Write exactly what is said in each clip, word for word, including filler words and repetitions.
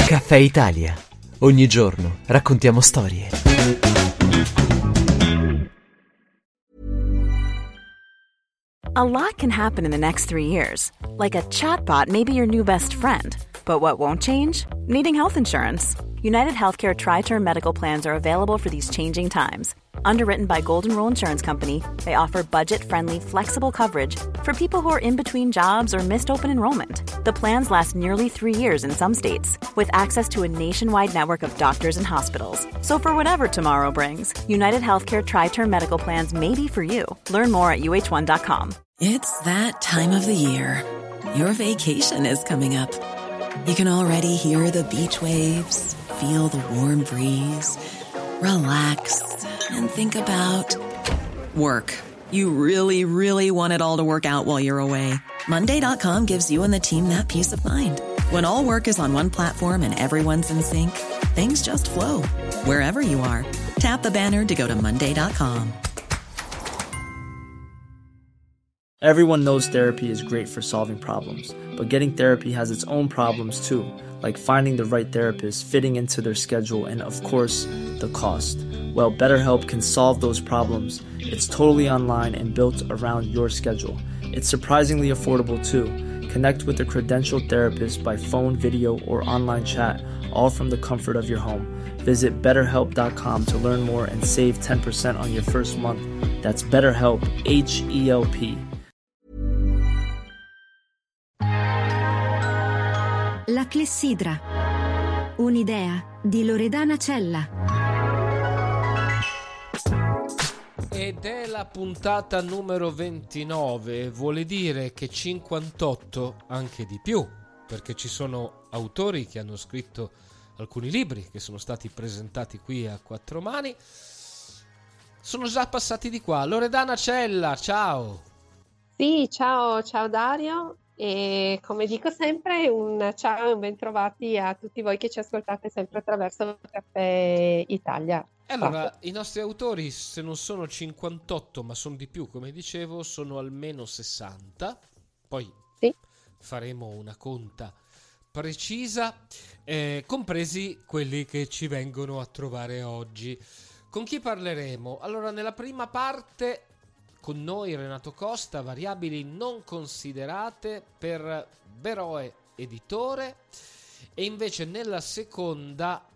Caffè Italia. Ogni giorno raccontiamo storie. A lot can happen in the next three years. Like a chatbot may be your new best friend. But what won't change? Needing health insurance. United Healthcare Tri-Term Medical Plans are available for these changing times. Underwritten by Golden Rule Insurance Company, they offer budget-friendly, flexible coverage for people who are in between jobs or missed open enrollment. The plans last nearly three years in some states, with access to a nationwide network of doctors and hospitals. So for whatever tomorrow brings, United Healthcare Tri-Term Medical Plans may be for you. Learn more at U H one dot com. It's that time of the year. Your vacation is coming up. You can already hear the beach waves, feel the warm breeze, relax, and think about work. You really, really want it all to work out while you're away. Monday dot com gives you and the team that peace of mind. When all work is on one platform and everyone's in sync, things just flow. Wherever you are, tap the banner to go to Monday dot com. Everyone knows therapy is great for solving problems, but getting therapy has its own problems too, like finding the right therapist, fitting into their schedule, and of course, the cost. Well, BetterHelp can solve those problems. It's totally online and built around your schedule. It's surprisingly affordable too. Connect with a credentialed therapist by phone, video, or online chat, all from the comfort of your home. Visit better help dot com to learn more and save ten percent on your first month. That's BetterHelp, H E L P. La clessidra. Un'idea di Loredana Cella. Ed è la puntata numero ventinove, vuole dire che cinquantotto, anche di più, perché ci sono autori che hanno scritto alcuni libri che sono stati presentati qui a quattro mani, sono già passati di qua. Loredana Cella, ciao! Sì, ciao, ciao Dario. E come dico sempre, un ciao e un bentrovati a tutti voi che ci ascoltate sempre attraverso Caffè Italia. E allora, i nostri autori, se non sono cinquantotto, ma sono di più, come dicevo, sono almeno sessanta. Poi sì, faremo una conta precisa, eh, compresi quelli che ci vengono a trovare oggi. Con chi parleremo? Allora, nella prima parte con noi Renato Costa, variabili non considerate per Beroe Editore, e invece nella seconda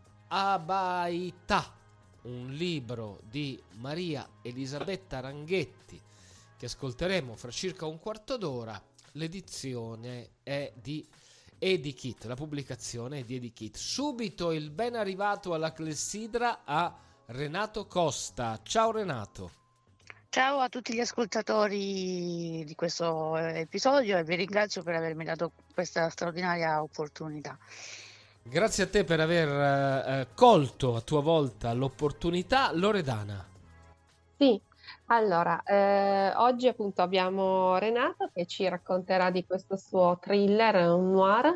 Abaità, un libro di Maria Elisabetta Ranghetti che ascolteremo fra circa un quarto d'ora. L'edizione è di Edikit, la pubblicazione è di Edikit. Subito il ben arrivato alla clessidra a Renato Costa. Ciao Renato. Ciao a tutti gli ascoltatori di questo episodio e vi ringrazio per avermi dato questa straordinaria opportunità. Grazie a te per aver eh, colto a tua volta l'opportunità. Loredana. Sì, allora, eh, oggi appunto abbiamo Renato che ci racconterà di questo suo thriller, un noir,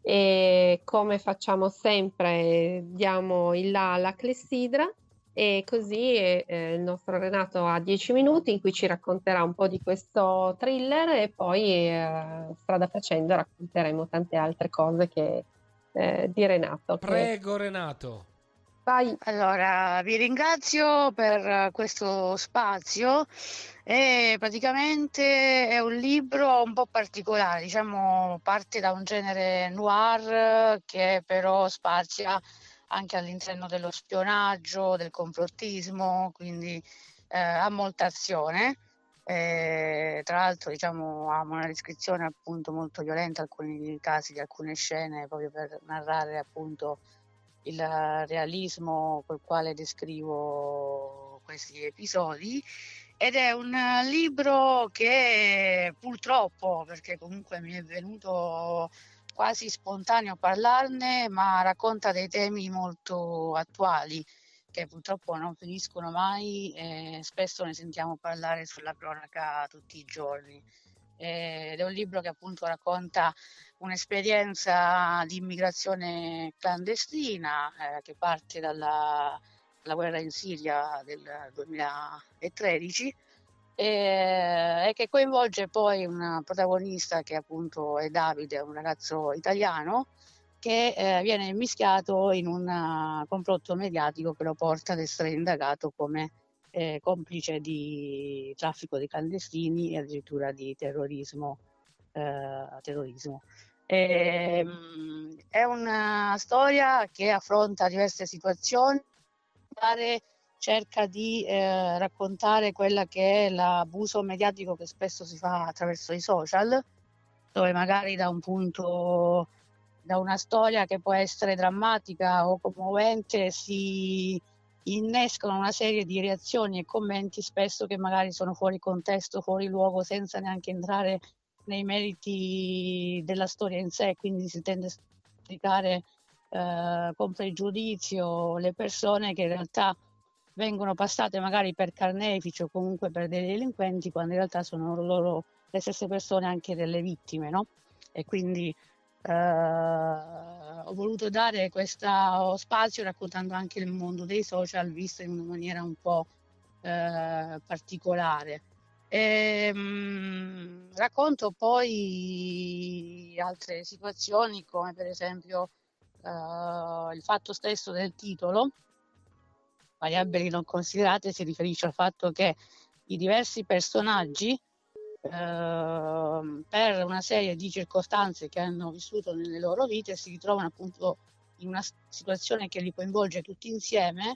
e come facciamo sempre diamo il là alla clessidra. E così eh, il nostro Renato ha dieci minuti in cui ci racconterà un po' di questo thriller e poi eh, strada facendo racconteremo tante altre cose che, eh, di Renato. Prego Renato. Vai. Allora, vi ringrazio per questo spazio e praticamente è un libro un po' particolare, diciamo parte da un genere noir che però spazia anche all'interno dello spionaggio, del complottismo, quindi eh, ha molta azione. Eh, tra l'altro diciamo ha una descrizione appunto molto violenta, alcuni casi di alcune scene, proprio per narrare appunto il realismo col quale descrivo questi episodi. Ed è un libro che purtroppo, perché comunque mi è venuto quasi spontaneo parlarne, ma racconta dei temi molto attuali che purtroppo non finiscono mai e spesso ne sentiamo parlare sulla cronaca tutti i giorni. Ed è un libro che appunto racconta un'esperienza di immigrazione clandestina eh, che parte dalla, dalla guerra in Siria del duemilatredici e, e che coinvolge poi una protagonista che appunto è Davide, un ragazzo italiano che eh, viene mischiato in un uh, complotto mediatico che lo porta ad essere indagato come eh, complice di traffico di clandestini e addirittura di terrorismo. Eh, terrorismo. E, mh, è una storia che affronta diverse situazioni, cerca di eh, raccontare quella che è l'abuso mediatico che spesso si fa attraverso i social, dove magari da un punto, da una storia che può essere drammatica o commovente, si innescano una serie di reazioni e commenti spesso che magari sono fuori contesto, fuori luogo, senza neanche entrare nei meriti della storia in sé, quindi si tende a giudicare eh, con pregiudizio le persone che in realtà vengono passate magari per carnefici o comunque per dei delinquenti, quando in realtà sono loro le stesse persone anche delle vittime, no? E quindi eh, ho voluto dare questo spazio raccontando anche il mondo dei social visto in una maniera un po' eh, particolare. E, mh, racconto poi altre situazioni come per esempio uh, il fatto stesso del titolo, variabili non considerate, si riferisce al fatto che i diversi personaggi uh, per una serie di circostanze che hanno vissuto nelle loro vite si ritrovano appunto in una situazione che li coinvolge tutti insieme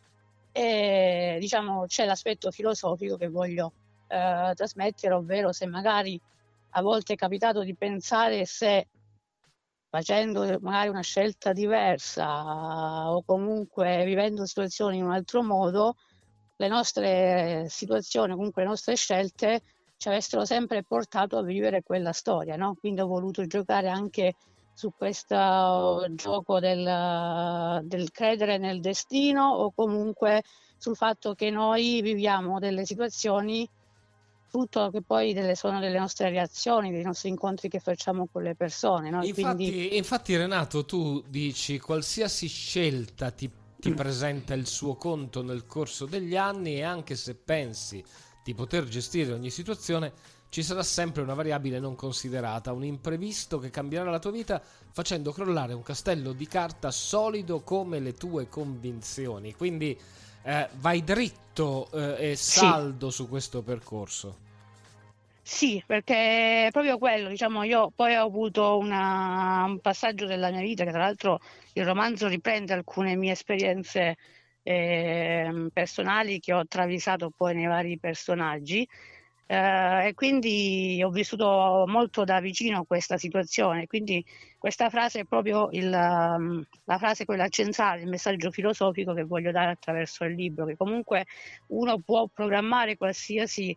e diciamo c'è l'aspetto filosofico che voglio Uh, trasmettere, ovvero se magari a volte è capitato di pensare se facendo magari una scelta diversa o comunque vivendo situazioni in un altro modo, le nostre situazioni, comunque le nostre scelte ci avessero sempre portato a vivere quella storia, no? Quindi ho voluto giocare anche su questo gioco del, del credere nel destino o comunque sul fatto che noi viviamo delle situazioni frutto che poi delle, sono delle nostre reazioni, dei nostri incontri che facciamo con le persone, no? Infatti, Quindi... infatti Renato, tu dici qualsiasi scelta ti, ti presenta il suo conto nel corso degli anni e anche se pensi di poter gestire ogni situazione ci sarà sempre una variabile non considerata, un imprevisto che cambierà la tua vita facendo crollare un castello di carta solido come le tue convinzioni. Quindi eh, vai dritto eh, e saldo sì. su questo percorso. Sì, perché è proprio quello, diciamo, io poi ho avuto una, un passaggio della mia vita che tra l'altro il romanzo riprende alcune mie esperienze eh, personali che ho travisato poi nei vari personaggi eh, e quindi ho vissuto molto da vicino questa situazione, quindi questa frase è proprio il, la frase quella centrale, il messaggio filosofico che voglio dare attraverso il libro, che comunque uno può programmare qualsiasi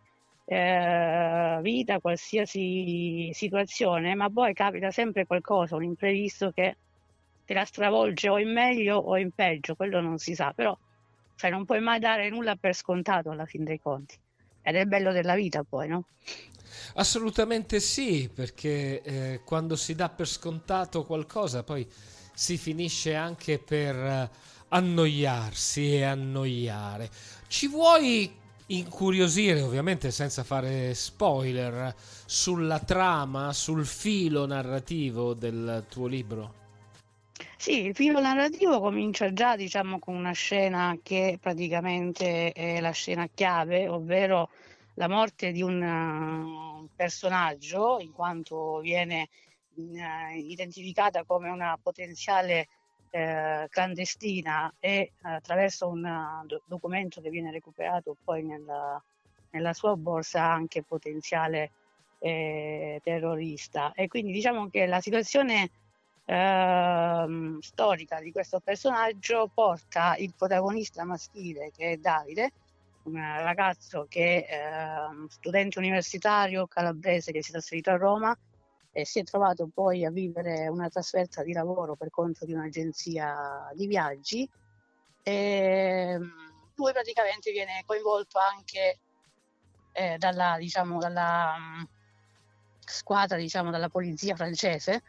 Eh, vita, qualsiasi situazione, ma poi capita sempre qualcosa, un imprevisto che te la stravolge o in meglio o in peggio, quello non si sa, però sai, non puoi mai dare nulla per scontato alla fin dei conti ed è il bello della vita poi, no? Assolutamente sì, perché eh, quando si dà per scontato qualcosa poi si finisce anche per annoiarsi e annoiare. Ci vuoi incuriosire, ovviamente senza fare spoiler, sulla trama, sul filo narrativo del tuo libro? Sì, il filo narrativo comincia già, diciamo, con una scena che praticamente è la scena chiave, ovvero la morte di un uh, personaggio, in quanto viene uh, identificata come una potenziale Eh, clandestina e attraverso un uh, do- documento che viene recuperato poi nella, nella sua borsa anche potenziale eh, terrorista e quindi diciamo che la situazione eh, storica di questo personaggio porta il protagonista maschile che è Davide, un ragazzo che è eh, studente universitario calabrese che si è trasferito a Roma e si è trovato poi a vivere una trasferta di lavoro per conto di un'agenzia di viaggi e lui praticamente viene coinvolto anche eh, dalla, diciamo, dalla um, squadra, diciamo, dalla polizia francese,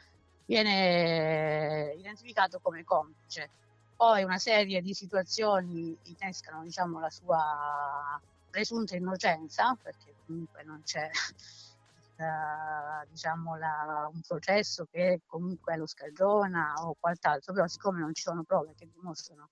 viene identificato come complice. Poi una serie di situazioni innescano, diciamo, la sua presunta innocenza, perché comunque non c'è eh, diciamo la, un processo che comunque lo scagiona o quant'altro, però siccome non ci sono prove che dimostrano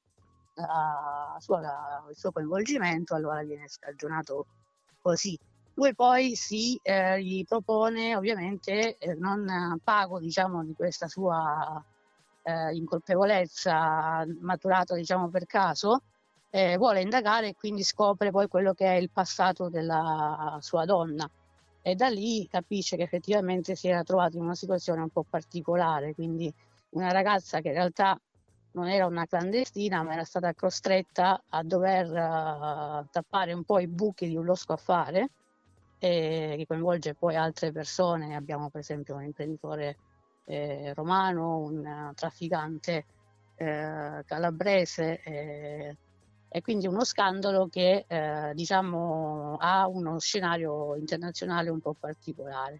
la sua, la, il suo coinvolgimento, allora viene scagionato così. Lui poi si eh, gli propone ovviamente eh, non pago, diciamo, di questa sua eh, incolpevolezza maturata, diciamo, per caso, eh, vuole indagare e quindi scopre poi quello che è il passato della sua donna, e da lì capisce che effettivamente si era trovato in una situazione un po' particolare, quindi una ragazza che in realtà non era una clandestina, ma era stata costretta a dover uh, tappare un po' i buchi di un losco affare, eh, che coinvolge poi altre persone. Abbiamo per esempio un imprenditore eh, romano, un uh, trafficante eh, calabrese, eh, e quindi uno scandalo che eh, diciamo ha uno scenario internazionale un po' particolare.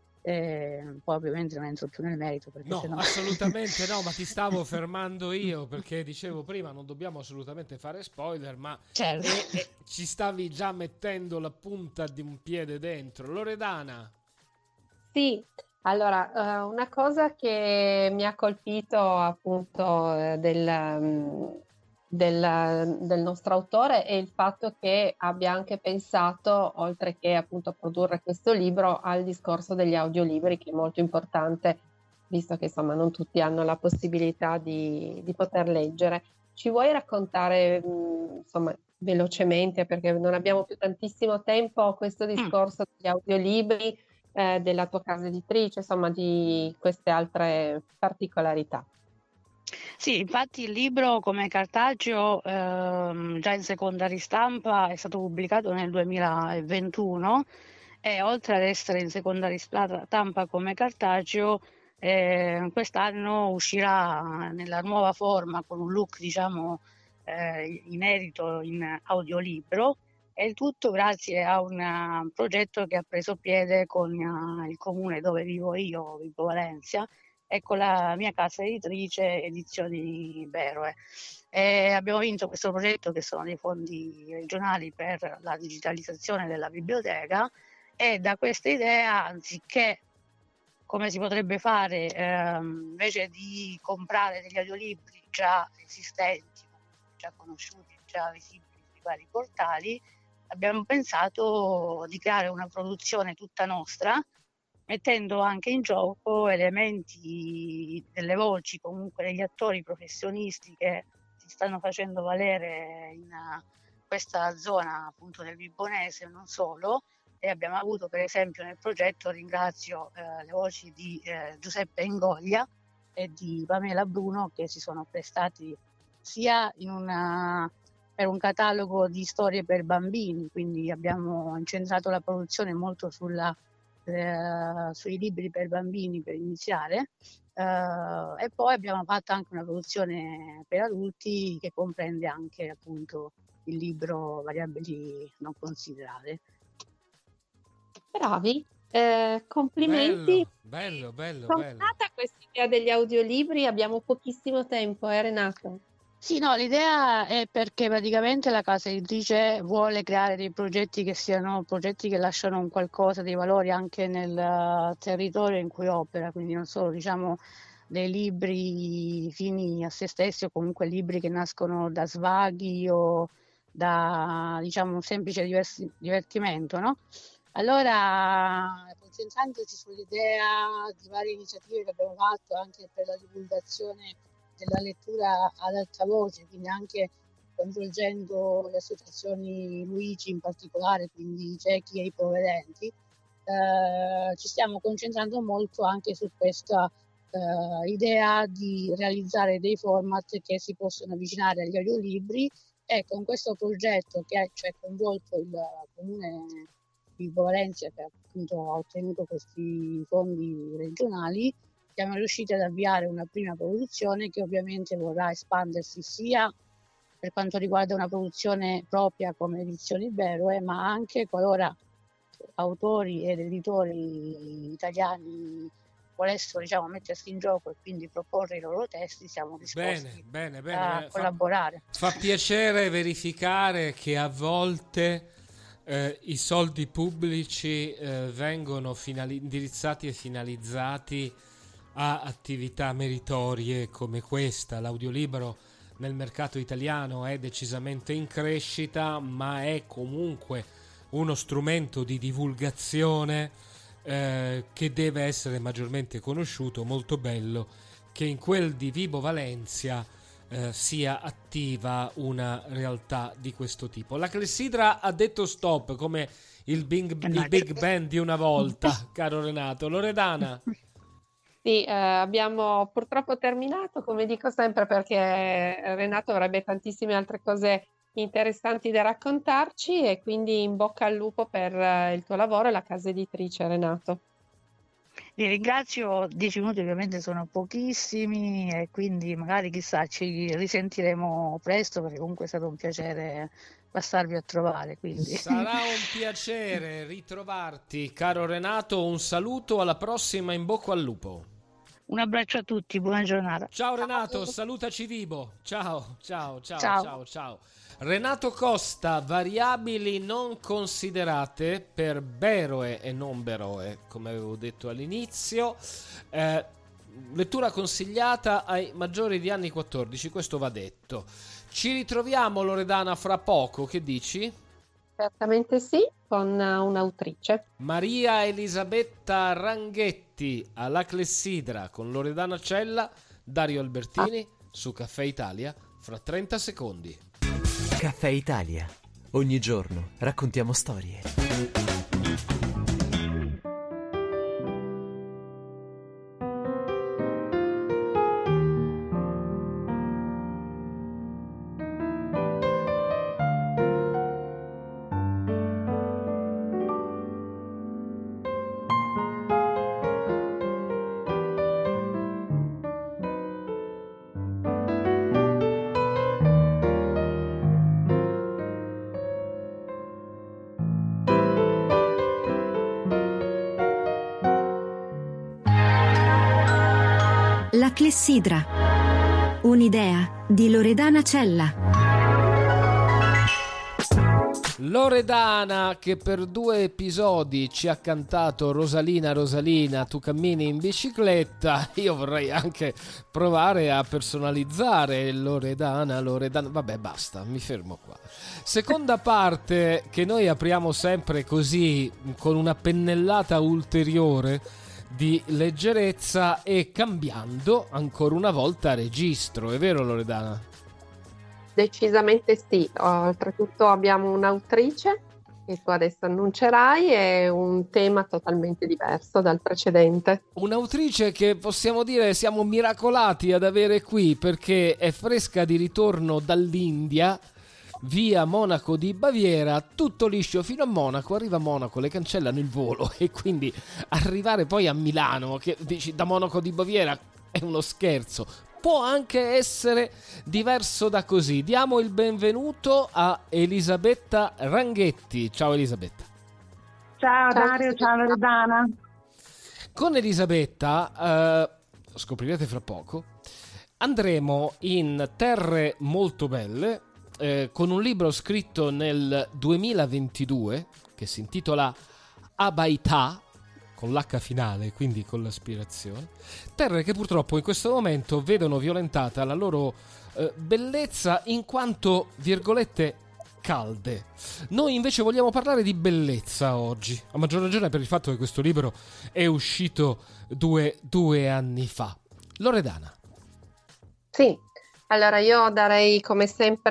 Eh, poi ovviamente non entro più nel merito perché no, sennò... assolutamente no, ma ti stavo fermando io perché dicevo prima non dobbiamo assolutamente fare spoiler, ma certo. e, e ci stavi già mettendo la punta di un piede dentro. Loredana. Sì, allora, uh, una cosa che mi ha colpito appunto eh, del, um, del, del nostro autore è il fatto che abbia anche pensato, oltre che appunto a produrre questo libro, al discorso degli audiolibri, che è molto importante, visto che insomma non tutti hanno la possibilità di, di poter leggere. Ci vuoi raccontare mh, insomma velocemente, perché non abbiamo più tantissimo tempo, questo discorso degli audiolibri, eh, della tua casa editrice, insomma di queste altre particolarità? Sì, infatti il libro come cartaceo ehm, già in seconda ristampa è stato pubblicato nel duemilaventuno e oltre ad essere in seconda ristampa come cartaceo eh, quest'anno uscirà nella nuova forma con un look diciamo eh, inedito in audiolibro, e il tutto grazie a un uh, progetto che ha preso piede con uh, il comune dove vivo io, Vibo Valencia, e con la mia casa editrice Edizioni Beroe. E abbiamo vinto questo progetto, che sono dei fondi regionali per la digitalizzazione della biblioteca, e da questa idea, anziché come si potrebbe fare ehm, invece di comprare degli audiolibri già esistenti, già conosciuti, già visibili sui vari portali, abbiamo pensato di creare una produzione tutta nostra, mettendo anche in gioco elementi delle voci, comunque degli attori professionisti che si stanno facendo valere in questa zona appunto del Vibonese, non solo. E abbiamo avuto per esempio nel progetto, ringrazio eh, le voci di eh, Giuseppe Ingoglia e di Pamela Bruno, che si sono prestati sia in una, per un catalogo di storie per bambini, quindi abbiamo incentrato la produzione molto sulla Eh, sui libri per bambini per iniziare, eh, e poi abbiamo fatto anche una produzione per adulti che comprende anche appunto il libro Variabili non considerate. Bravi, eh, complimenti. Bello, bello, bello. Com'è bello. nata questa idea degli audiolibri? Abbiamo pochissimo tempo, eh Renato? Sì, no, l'idea è perché praticamente la casa editrice vuole creare dei progetti che siano progetti che lasciano un qualcosa, dei valori anche nel uh, territorio in cui opera, quindi non solo diciamo dei libri fini a se stessi o comunque libri che nascono da svaghi o da diciamo un semplice diversi, divertimento, no? Allora, concentrandoci sull'idea di varie iniziative che abbiamo fatto anche per la divulgazione della lettura ad alta voce, quindi anche coinvolgendo le associazioni Luigi in particolare, quindi i ciechi e i ipovedenti, eh, ci stiamo concentrando molto anche su questa eh, idea di realizzare dei format che si possono avvicinare agli audiolibri, e con questo progetto che ha cioè, coinvolto il comune di Valencia, che appunto ha ottenuto questi fondi regionali, siamo riusciti ad avviare una prima produzione che ovviamente vorrà espandersi sia per quanto riguarda una produzione propria come Edizioni Beroe, ma anche qualora autori ed editori italiani volessero diciamo, mettersi in gioco e quindi proporre i loro testi, siamo disposti bene, bene, bene. a Fa, collaborare. Fa piacere verificare che a volte eh, i soldi pubblici eh, vengono finali- indirizzati e finalizzati a attività meritorie come questa. L'audiolibro nel mercato italiano è decisamente in crescita, ma è comunque uno strumento di divulgazione eh, che deve essere maggiormente conosciuto. Molto bello che in quel di Vibo Valencia eh, sia attiva una realtà di questo tipo. La clessidra ha detto stop, come il Big, il Big Bang di una volta, caro Renato. Loredana? Sì, eh, abbiamo purtroppo terminato, come dico sempre, perché Renato avrebbe tantissime altre cose interessanti da raccontarci, e quindi in bocca al lupo per eh, il tuo lavoro e la casa editrice, Renato. Vi ringrazio, dieci minuti ovviamente sono pochissimi e quindi magari chissà ci risentiremo presto, perché comunque è stato un piacere passarvi a trovare. Quindi. Sarà un piacere ritrovarti, caro Renato, un saluto, alla prossima, in bocca al lupo. Un abbraccio a tutti, buona giornata. Ciao Renato, salutaci Vibo. Ciao, ciao, ciao, Ciao. ciao, ciao. Renato Costa, variabili non considerate per Beroe e non Beroe, come avevo detto all'inizio. Eh, lettura consigliata ai maggiori di anni quattordici, questo va detto. Ci ritroviamo, Loredana, fra poco, che dici? Certamente sì, con eh, un'autrice. Maria Elisabetta Ranghetti alla clessidra con Loredana Cella, Dario Albertini su Caffè Italia fra trenta secondi. Caffè Italia. Ogni giorno raccontiamo storie. La clessidra. Un'idea di Loredana Cella. Loredana, che per due episodi ci ha cantato Rosalina, Rosalina, tu cammini in bicicletta. Io vorrei anche provare a personalizzare Loredana, Loredana. Vabbè, basta, mi fermo qua. Seconda parte che noi apriamo sempre così, con una pennellata ulteriore di leggerezza e cambiando ancora una volta registro. È vero, Loredana? Decisamente sì, oltretutto abbiamo un'autrice che tu adesso annuncerai e un tema totalmente diverso dal precedente. Un'autrice che possiamo dire siamo miracolati ad avere qui, perché è fresca di ritorno dall'India, via Monaco di Baviera, tutto liscio fino a Monaco. Arriva a Monaco, le cancellano il volo e quindi arrivare poi a Milano, che dici da Monaco di Baviera è uno scherzo, può anche essere diverso da così. Diamo il benvenuto a Elisabetta Ranghetti. Ciao Elisabetta. Ciao Dario, ciao Loredana. Con Elisabetta, eh, scoprirete fra poco, andremo in terre molto belle, eh, con un libro scritto nel duemilaventidue che si intitola Abaità, con l'H finale, quindi con l'aspirazione. Terre che purtroppo in questo momento vedono violentata la loro eh, bellezza in quanto, virgolette, calde. Noi invece vogliamo parlare di bellezza oggi, a maggior ragione per il fatto che questo libro è uscito due, due anni fa. Loredana. Sì, allora io darei come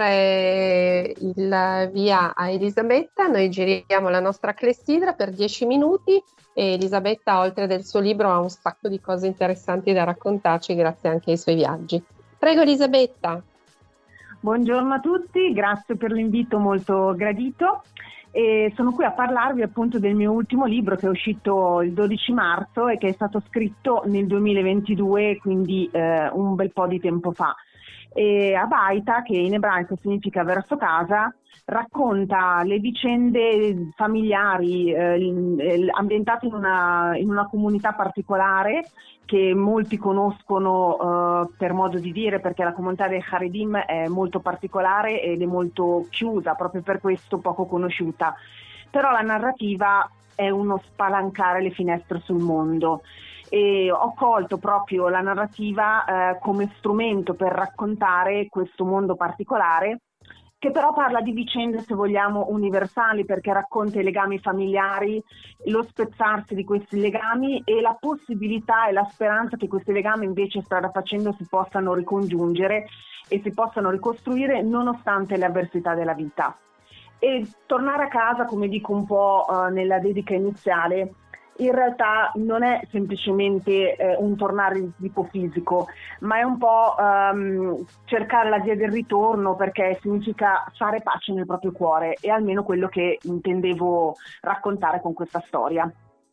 sempre il via a Elisabetta. Noi giriamo la nostra clessidra per dieci minuti e Elisabetta, oltre del suo libro, ha un sacco di cose interessanti da raccontarci grazie anche ai suoi viaggi. Prego Elisabetta. Buongiorno a tutti, grazie per l'invito molto gradito. E sono qui a parlarvi appunto del mio ultimo libro che è uscito il dodici marzo e che è stato scritto nel duemilaventidue, quindi eh, un bel po' di tempo fa. E Abaita, che in ebraico significa verso casa, racconta le vicende familiari eh, ambientate in una, in una comunità particolare che molti conoscono eh, per modo di dire, perché la comunità dei Haredim è molto particolare ed è molto chiusa, proprio per questo poco conosciuta. però la narrativa è uno spalancare le finestre sul mondo. E ho colto proprio la narrativa eh, come strumento per raccontare questo mondo particolare, che però parla di vicende, se vogliamo, universali, perché racconta i legami familiari, lo spezzarsi di questi legami e la possibilità e la speranza che questi legami invece strada facendo si possano ricongiungere e si possano ricostruire nonostante le avversità della vita. E tornare a casa, come dico un po' eh, nella dedica iniziale, in realtà non è semplicemente eh, un tornare di tipo fisico, ma è un po' um, cercare la via del ritorno, perché significa fare pace nel proprio cuore, e almeno quello che intendevo raccontare con questa storia.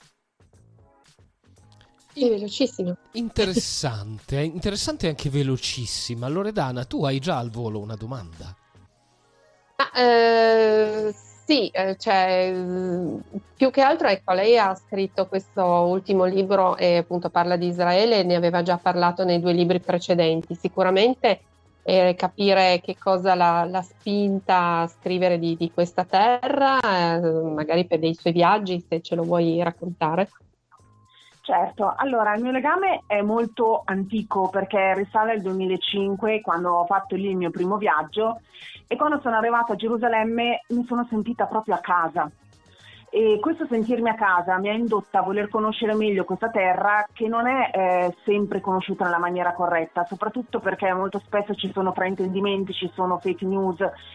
È velocissimo. Interessante, interessante e anche velocissima. Loredana, tu hai già al volo una domanda? Ah, eh, sì, eh, cioè, mh, più che altro, ecco, lei ha scritto questo ultimo libro e appunto parla di Israele, ne aveva già parlato nei due libri precedenti. Sicuramente eh, capire che cosa l'ha, l'ha spinta a scrivere di, di questa terra, eh, magari per dei suoi viaggi, se ce lo vuoi raccontare. Certo, allora il mio legame è molto antico perché risale al duemilacinque, quando ho fatto lì il mio primo viaggio, e quando sono arrivata a Gerusalemme mi sono sentita proprio a casa, e questo sentirmi a casa mi ha indotta a voler conoscere meglio questa terra, che non è eh, sempre conosciuta nella maniera corretta, soprattutto perché molto spesso ci sono fraintendimenti, ci sono fake news.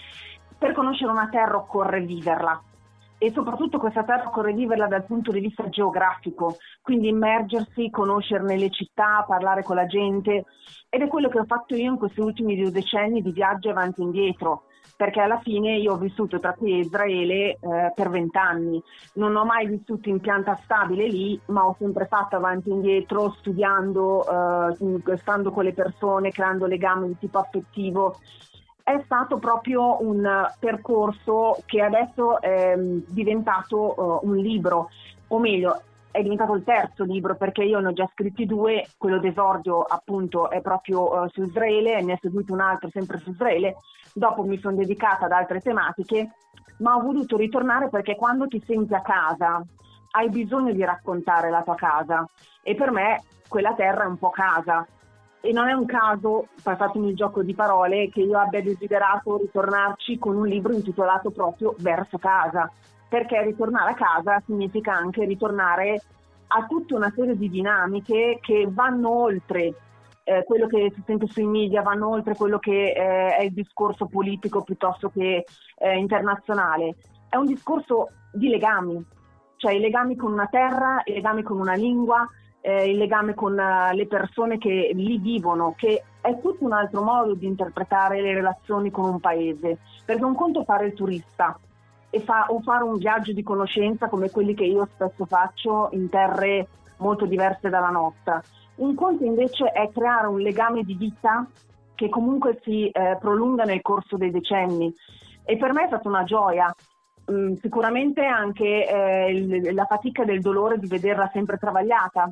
Per conoscere una terra occorre viverla. E soprattutto questa terra occorre viverla dal punto di vista geografico, quindi immergersi, conoscerne le città, parlare con la gente, ed è quello che ho fatto io in questi ultimi due decenni di viaggio avanti e indietro, perché alla fine io ho vissuto tra qui e Israele eh, per vent'anni, non ho mai vissuto in pianta stabile lì, ma ho sempre fatto avanti e indietro, studiando, eh, stando con le persone, creando legami di tipo affettivo. È stato proprio un percorso che adesso è diventato uh, un libro, o meglio, è diventato il terzo libro, perché io ne ho già scritti due, quello d'esordio appunto è proprio uh, su Israele, e ne è seguito un altro sempre su Israele, dopo mi sono dedicata ad altre tematiche, ma ho voluto ritornare perché quando ti senti a casa hai bisogno di raccontare la tua casa, e per me quella terra è un po' casa. E non è un caso, passatemi il gioco di parole, che io abbia desiderato ritornarci con un libro intitolato proprio Verso casa, perché ritornare a casa significa anche ritornare a tutta una serie di dinamiche che vanno oltre eh, quello che si sente sui media, vanno oltre quello che eh, è il discorso politico piuttosto che eh, internazionale. È un discorso di legami, cioè i legami con una terra, i legami con una lingua, Eh, il legame con uh, le persone che lì vivono, che è tutto un altro modo di interpretare le relazioni con un paese, perché un conto è fare il turista e fa, o fare un viaggio di conoscenza come quelli che io spesso faccio in terre molto diverse dalla nostra. Un conto invece è creare un legame di vita che comunque si eh, prolunga nel corso dei decenni, e per me è stata una gioia. Mm, sicuramente anche eh, il, la fatica del dolore di vederla sempre travagliata,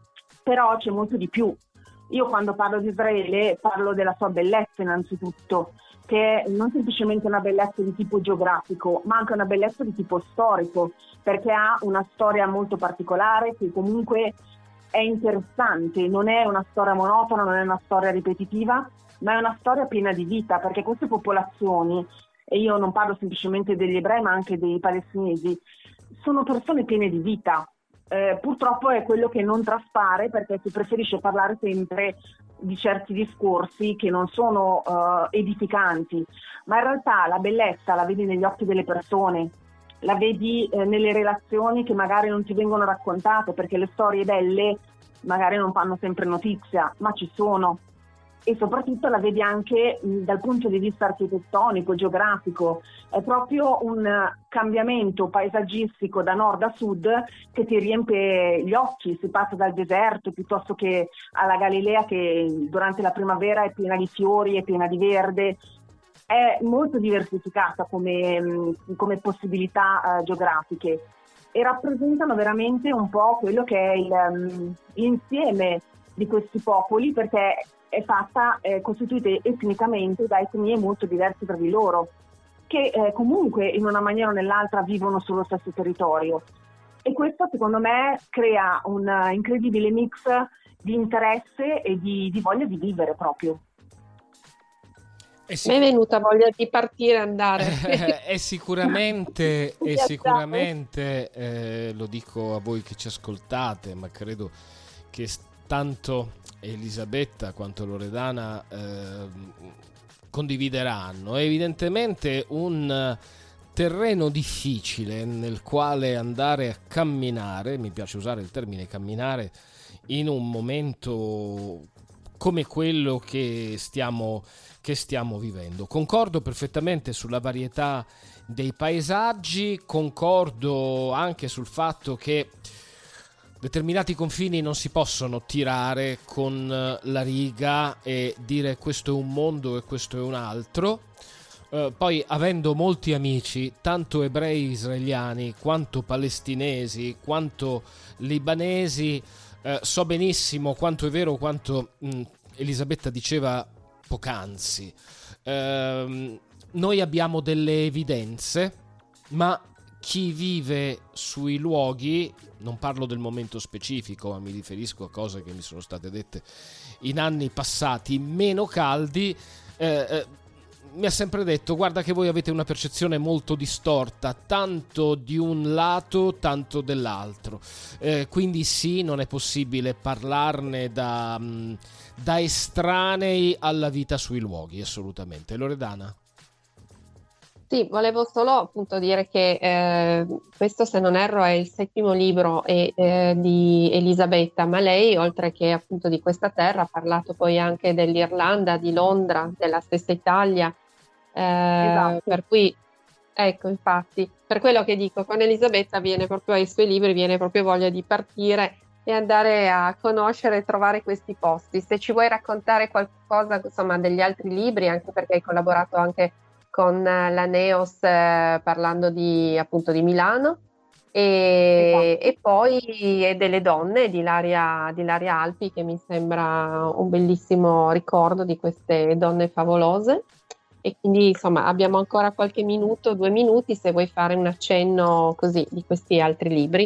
però c'è molto di più. Io quando parlo di Israele parlo della sua bellezza innanzitutto, che è non semplicemente una bellezza di tipo geografico, ma anche una bellezza di tipo storico, perché ha una storia molto particolare che comunque è interessante, non è una storia monotona, non è una storia ripetitiva, ma è una storia piena di vita, perché queste popolazioni, e io non parlo semplicemente degli ebrei ma anche dei palestinesi, sono persone piene di vita. Eh, purtroppo è quello che non traspare, perché si preferisce parlare sempre di certi discorsi che non sono uh, edificanti, ma in realtà la bellezza la vedi negli occhi delle persone, la vedi eh, nelle relazioni che magari non ti vengono raccontate, perché le storie belle magari non fanno sempre notizia, ma ci sono. E soprattutto la vedi anche mh, dal punto di vista architettonico, geografico. È proprio un cambiamento paesaggistico da nord a sud che ti riempie gli occhi. Si passa dal deserto piuttosto che alla Galilea, che durante la primavera è piena di fiori, è piena di verde. È molto diversificata come, mh, come possibilità uh, geografiche, e rappresentano veramente un po' quello che è il, um, l'insieme di questi popoli, perché è fatta, è costituita etnicamente da etnie molto diverse tra di loro, che eh, comunque in una maniera o nell'altra vivono sullo stesso territorio. E questo secondo me crea un uh, incredibile mix di interesse e di, di voglia di vivere proprio. Mi è venuta voglia di partire e andare. È sicuramente, è sicuramente eh, lo dico a voi che ci ascoltate, ma credo che tanto Elisabetta quanto Loredana eh, condivideranno. È evidentemente un terreno difficile nel quale andare a camminare, mi piace usare il termine camminare, in un momento come quello che stiamo, che stiamo vivendo. Concordo perfettamente sulla varietà dei paesaggi, concordo anche sul fatto che determinati confini non si possono tirare con la riga e dire questo è un mondo e questo è un altro. Uh, poi, avendo molti amici, tanto ebrei israeliani quanto palestinesi, quanto libanesi, uh, so benissimo quanto è vero quanto mh, Elisabetta diceva poc'anzi. Uh, noi abbiamo delle evidenze, ma chi vive sui luoghi, non parlo del momento specifico, ma mi riferisco a cose che mi sono state dette in anni passati meno caldi, eh, eh, mi ha sempre detto: guarda che voi avete una percezione molto distorta, tanto di un lato, tanto dell'altro. Eh, quindi sì, non è possibile parlarne da, da estranei alla vita sui luoghi, assolutamente. Loredana? Sì, volevo solo appunto dire che eh, questo, se non erro, è il settimo libro eh, eh, di Elisabetta, ma lei, oltre che appunto di questa terra, ha parlato poi anche dell'Irlanda, di Londra, della stessa Italia, eh, Esatto. per cui, ecco, infatti, per quello che dico, con Elisabetta viene proprio ai suoi libri, viene proprio voglia di partire e andare a conoscere e trovare questi posti. Se ci vuoi raccontare qualcosa, insomma, degli altri libri, anche perché hai collaborato anche con la Neos eh, parlando di appunto di Milano e, Esatto. e poi e delle donne di Ilaria, di Ilaria Alpi, che mi sembra un bellissimo ricordo di queste donne favolose. E quindi insomma abbiamo ancora qualche minuto, due minuti, se vuoi fare un accenno così di questi altri libri.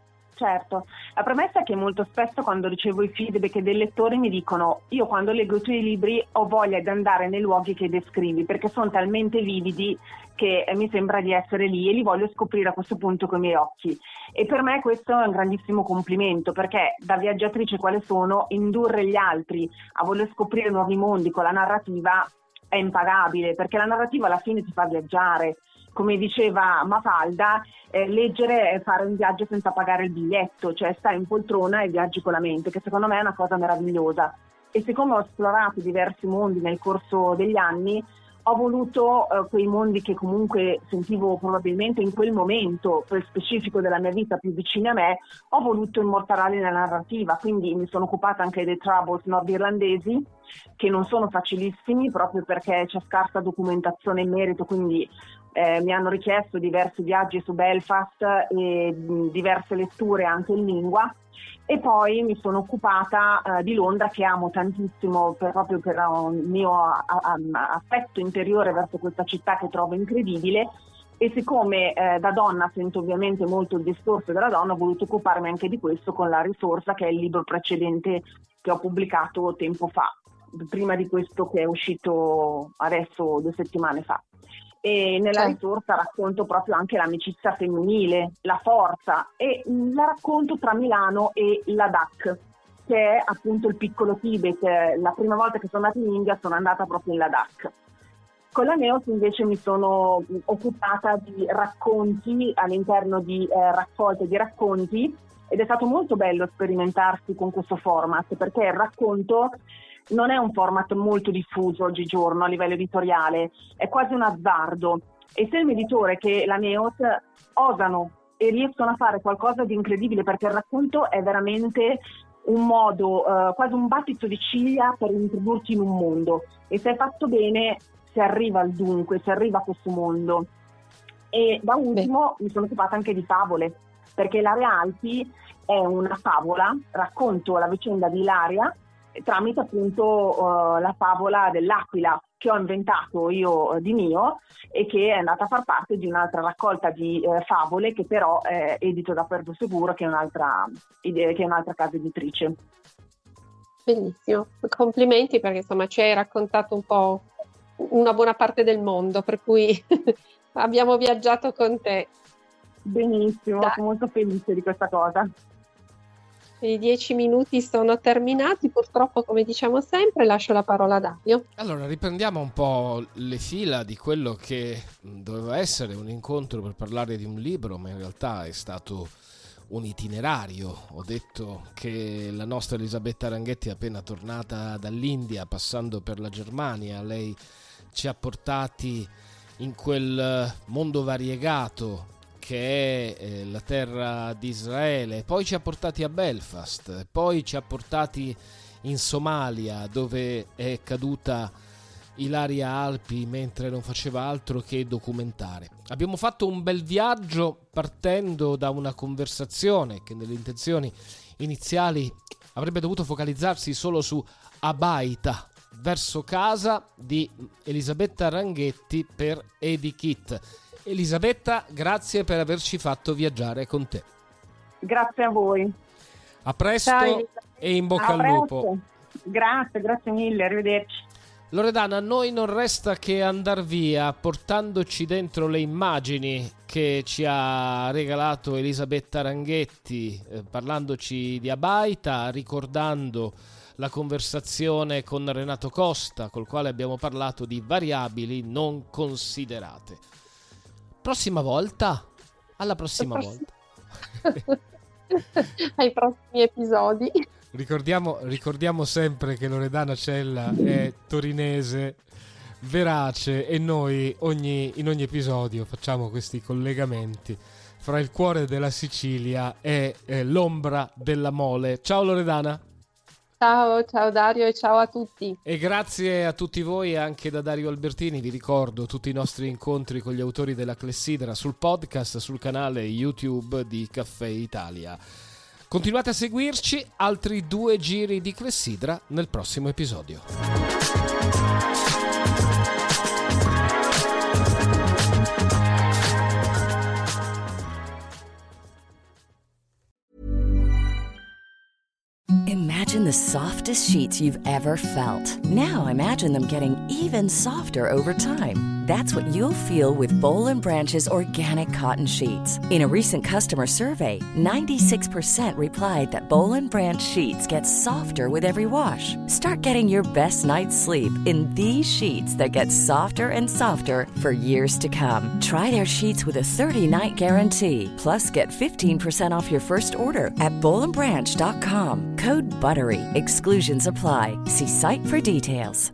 Certo, la premessa è che molto spesso quando ricevo i feedback dei lettori mi dicono: io quando leggo i tuoi libri ho voglia di andare nei luoghi che descrivi perché sono talmente vividi che mi sembra di essere lì e li voglio scoprire a questo punto con i miei occhi. E per me questo è un grandissimo complimento, perché da viaggiatrice quale sono, indurre gli altri a voler scoprire nuovi mondi con la narrativa è impagabile, perché la narrativa alla fine ti fa viaggiare. Come diceva Mafalda, eh, leggere è fare un viaggio senza pagare il biglietto, cioè stai in poltrona e viaggi con la mente, che secondo me è una cosa meravigliosa. E siccome ho esplorato diversi mondi nel corso degli anni, ho voluto eh, quei mondi che comunque sentivo probabilmente in quel momento, quel specifico della mia vita più vicini a me, ho voluto immortalarli nella narrativa. Quindi mi sono occupata anche dei Troubles nordirlandesi, che non sono facilissimi proprio perché c'è scarsa documentazione in merito, quindi Eh, mi hanno richiesto diversi viaggi su Belfast e mh, diverse letture anche in lingua, e poi mi sono occupata eh, di Londra, che amo tantissimo per, proprio per un mio a, a, affetto interiore verso questa città che trovo incredibile. E siccome eh, da donna sento ovviamente molto il discorso della donna, ho voluto occuparmi anche di questo con La risorsa, che è il libro precedente che ho pubblicato tempo fa, prima di questo che è uscito adesso due settimane fa. E nella Certo. risorsa racconto proprio anche l'amicizia femminile, la forza, e la racconto tra Milano e Ladakh, che è appunto il piccolo Tibet. La prima volta che sono andata in India sono andata proprio in Ladakh. Con la Neos invece mi sono occupata di racconti all'interno di eh, raccolte di racconti, ed è stato molto bello sperimentarsi con questo format, perché il racconto non è un format molto diffuso oggigiorno a livello editoriale, è quasi un azzardo, e se il mio editore che la Neos osano e riescono a fare qualcosa di incredibile, perché il racconto è veramente un modo, eh, quasi un battito di ciglia per introdurti in un mondo, e se è fatto bene si arriva al dunque, si arriva a questo mondo. E da ultimo Beh. mi sono occupata anche di favole, perché Ilaria Alpi è una favola, racconto la vicenda di Ilaria, tramite appunto uh, la favola dell'aquila che ho inventato io uh, di mio e che è andata a far parte di un'altra raccolta di uh, favole che però è edito da Porto Seguro, che è un'altra, che è un'altra casa editrice. Bellissimo, complimenti, perché insomma ci hai raccontato un po' una buona parte del mondo, per cui abbiamo viaggiato con te. Benissimo, Dai. Sono molto felice di questa cosa. I dieci minuti sono terminati, purtroppo, come diciamo sempre. Lascio la parola a Dario. Allora, riprendiamo un po' le fila di quello che doveva essere un incontro per parlare di un libro, ma in realtà è stato un itinerario. Ho detto che la nostra Elisabetta Ranghetti è appena tornata dall'India, passando per la Germania. Lei ci ha portati in quel mondo variegato che è eh, la terra di Israele, poi ci ha portati a Belfast, poi ci ha portati in Somalia, dove è caduta Ilaria Alpi mentre non faceva altro che documentare. Abbiamo fatto un bel viaggio partendo da una conversazione che nelle intenzioni iniziali avrebbe dovuto focalizzarsi solo su Abaita, verso casa, di Elisabetta Ranghetti per Edikit. Elisabetta, grazie per averci fatto viaggiare con te. Grazie a voi. A presto. Ciao, e in bocca a al presto. lupo. Grazie, grazie mille, arrivederci. Loredana, a noi non resta che andar via portandoci dentro le immagini che ci ha regalato Elisabetta Ranghetti, eh, parlandoci di Abaita, ricordando la conversazione con Renato Costa, col quale abbiamo parlato di variabili non considerate. Prossima volta, alla prossima volta. Ai prossimi episodi. Ricordiamo, ricordiamo sempre che Loredana Cella è torinese, verace, e noi ogni, in ogni episodio facciamo questi collegamenti fra il cuore della Sicilia e eh, l'ombra della Mole. Ciao Loredana. Ciao, ciao Dario e ciao a tutti. E grazie a tutti voi anche da Dario Albertini. Vi ricordo tutti i nostri incontri con gli autori della Clessidra sul podcast, sul canale YouTube di Caffè Italia. Continuate a seguirci, altri due giri di Clessidra nel prossimo episodio. Imagine the softest sheets you've ever felt. Now imagine them getting even softer over time. That's what you'll feel with Boll and Branch's organic cotton sheets. In a recent customer survey, ninety-six percent replied that Boll and Branch sheets get softer with every wash. Start getting your best night's sleep in these sheets that get softer and softer for years to come. Try their sheets with a thirty-night guarantee. Plus, get fifteen percent off your first order at boll and branch dot com. Code BUTTERY. Exclusions apply. See site for details.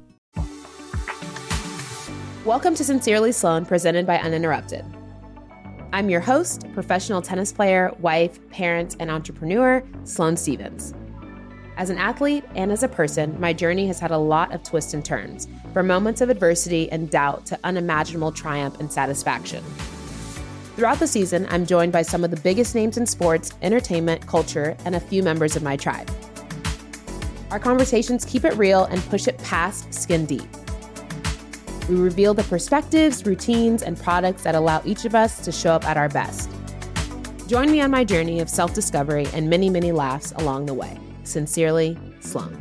Welcome to Sincerely Sloan, presented by Uninterrupted. I'm your host, professional tennis player, wife, parent, and entrepreneur, Sloane Stevens. As an athlete and as a person, my journey has had a lot of twists and turns, from moments of adversity and doubt to unimaginable triumph and satisfaction. Throughout the season, I'm joined by some of the biggest names in sports, entertainment, culture, and a few members of my tribe. Our conversations keep it real and push it past skin deep. We reveal the perspectives, routines, and products that allow each of us to show up at our best. Join me on my journey of self-discovery and many, many laughs along the way. Sincerely, Sloane.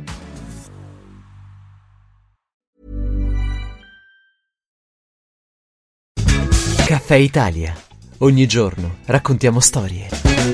Caffè Italia. Ogni giorno raccontiamo storie.